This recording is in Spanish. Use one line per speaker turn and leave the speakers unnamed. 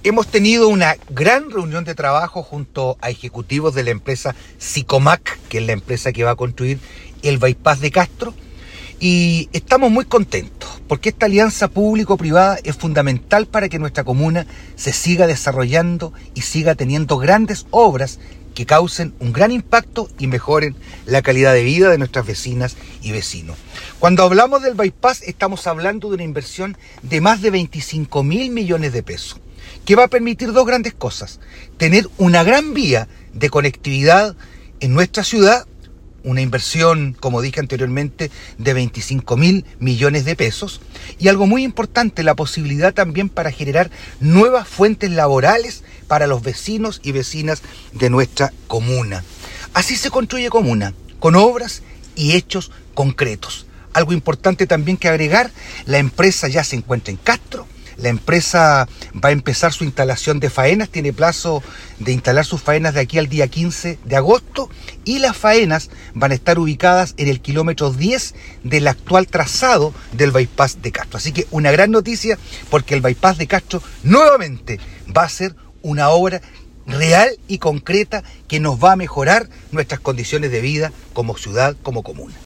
Hemos tenido una gran reunión de trabajo junto a ejecutivos de la empresa Sicomac, que es la empresa que va a construir el bypass de Castro, y estamos muy contentos porque esta alianza público-privada es fundamental para que nuestra comuna se siga desarrollando y siga teniendo grandes obras que causen un gran impacto y mejoren la calidad de vida de nuestras vecinas y vecinos. Cuando hablamos del bypass estamos hablando de una inversión de más de 25.000 millones de pesos, que va a permitir dos grandes cosas: tener una gran vía de conectividad en nuestra ciudad, una inversión, como dije anteriormente, de 25.000 millones de pesos, y algo muy importante, la posibilidad también para generar nuevas fuentes laborales para los vecinos y vecinas de nuestra comuna. Así se construye comuna, con obras y hechos concretos. Algo importante también que agregar: la empresa ya se encuentra en Castro. La empresa va a empezar su instalación de faenas, tiene plazo de instalar sus faenas de aquí al día 15 de agosto, y las faenas van a estar ubicadas en el kilómetro 10 del actual trazado del bypass de Castro. Así que una gran noticia, porque el bypass de Castro nuevamente va a ser una obra real y concreta que nos va a mejorar nuestras condiciones de vida como ciudad, como comuna.